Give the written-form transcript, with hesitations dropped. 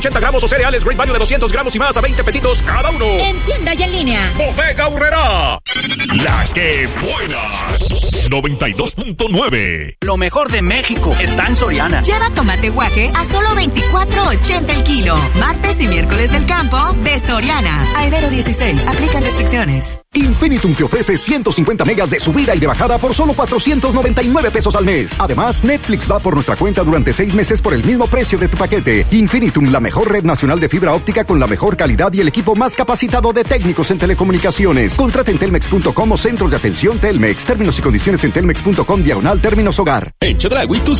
80 gramos o cereales Great Value de 200 gramos y más a 20 pesitos cada uno. En tienda y en línea. Bodega Aurrerá. La que buena. 92.9. Lo mejor de México está en Soriana. Lleva tomate guaje a solo $24.80 el kilo. Martes y miércoles del campo de Soriana. A enero 16. Aplican restricciones. Infinitum te ofrece 150 megas de subida y de bajada por solo 499 pesos al mes. Además, Netflix va por nuestra cuenta durante 6 meses por el mismo precio de tu paquete. Infinitum, la mejor red nacional de fibra óptica con la mejor calidad y el equipo más capacitado de técnicos en telecomunicaciones. Contrata en telmex.com o centros de atención Telmex. Términos y condiciones en telmex.com/términos hogar. En Chedraui, tus